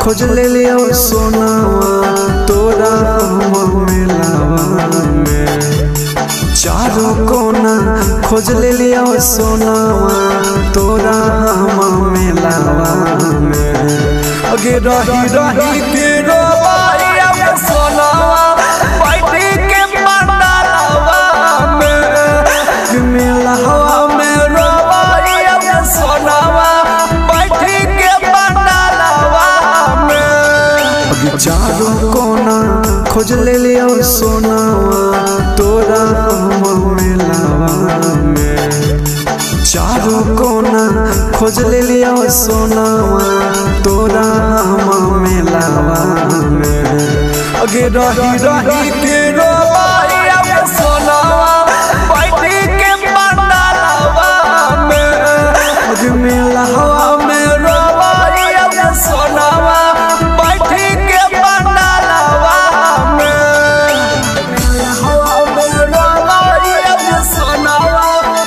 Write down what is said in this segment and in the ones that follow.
खोज ले लियो सोनावा तोरा मेलावा में। चारों कोना खोज ले लियो सोनावा तोरा मेलावा में। अगे रही रही के रोवाइया में सोनावा बैठी के मंडलवा में। मेलावा में रोवाइया में सोनावा बैठी के मंडलवा में। अगे चारों कोना खोज ले लियो सोनावा तोरा मेलावा में। चारों कोना खोज ले लियो सोनावा तोरा मेलावा में। अगे रही रही के रोवाइया में सोनावा बैठी के मंडलवा में। अगे मेलावा में रोवाइया में सोनावा बैठी के मंडलवा में। मेलावा में रोवाइया में सोनावा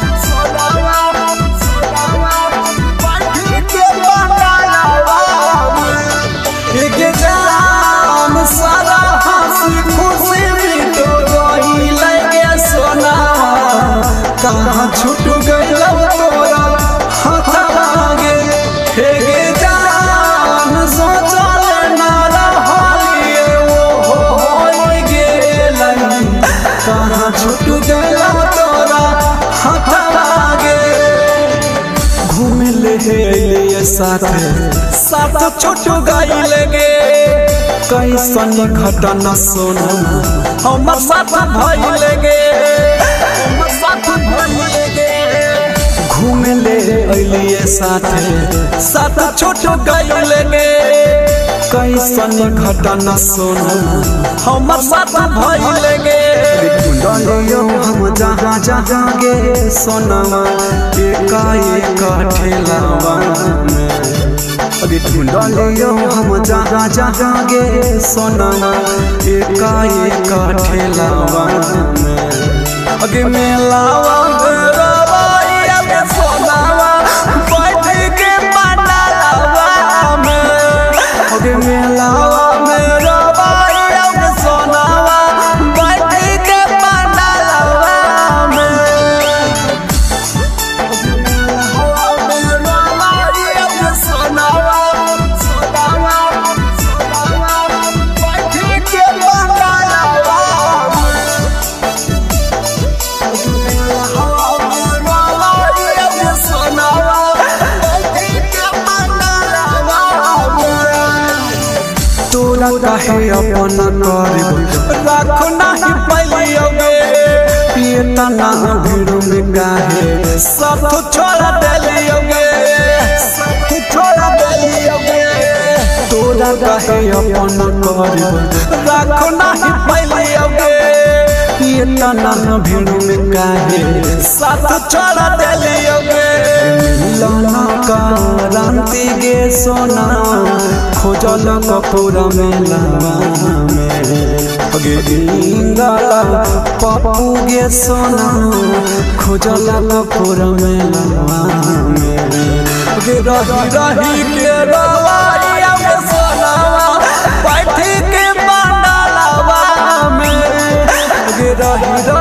बैठी के मंडलवा में। एक जाम सारा हंसी खुशी मिटो रही लगे सोनावा। कहाँ छूट गइल तोरा हाथवा गे। एक जाम सोचल ना रहलिए वो हो गेलन। कहाँ छूट गइल तोरा हाथवा गे। घूमे ले साथ छूट गइल गे। कैसन घटना सोना हमर साथ भइल गे। घूमे ले अइलिए साथ छूट गइल गे। कैसन घटना सोना हमर साथ भइल गे। डलियो हम जहाँ जहाँ गे सोनावा एकाएक ठेलावा में। अगे ढूंढलियो हम जहाँ जहाँ गे सोनावा एकाएक ठेलावा में। अगे मेलावा में रोवाइया में सोनावा बैठी के मंडलवा में। अगे मेलावा में रोवाइया में सोनावा बैठी के मंडलवा में। मेलावा में रोवाइया में सोनावा बैठी के मंडलवा में। मेलावा में रोवाइया में सोनावा बैठी के मंडलवा में। तोरा काहे अपन करब राखो नाही पैलियोगे। पियता ना भीड़ में काहे सब छोड़ देलियोगे। तोरा काहे अपन करब राखो नाही पैलियोगे। पियता ना भीड़ में काहे साथ छोड़ देलियोगे। मिलना का रांती गे सोना खोजल कपूर मेलावा में। अगे इंगला पप्पू गे सोना खोजल कपूर मेलावा में। अगे रही रही के रोवाइया में सोनावा बैठी के मंडलवा में। अगे रही